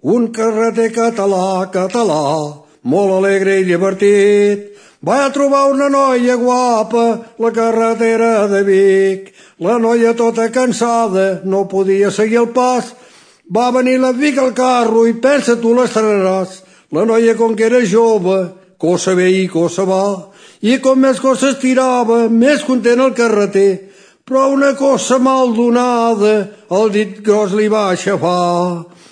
Un carreter català, molt alegre i divertit, va trobar una noia guapa, la carretera de Vic. La noia tota cansada, no podia seguir el pas. Va venir la Vic al carro i pensa tu l'estrenaràs. La noia, com que era jove, cosa ve i cosa va, i com més coses tirava, més content el carreter. Però una cosa mal donada, el dit gros li va aixafar.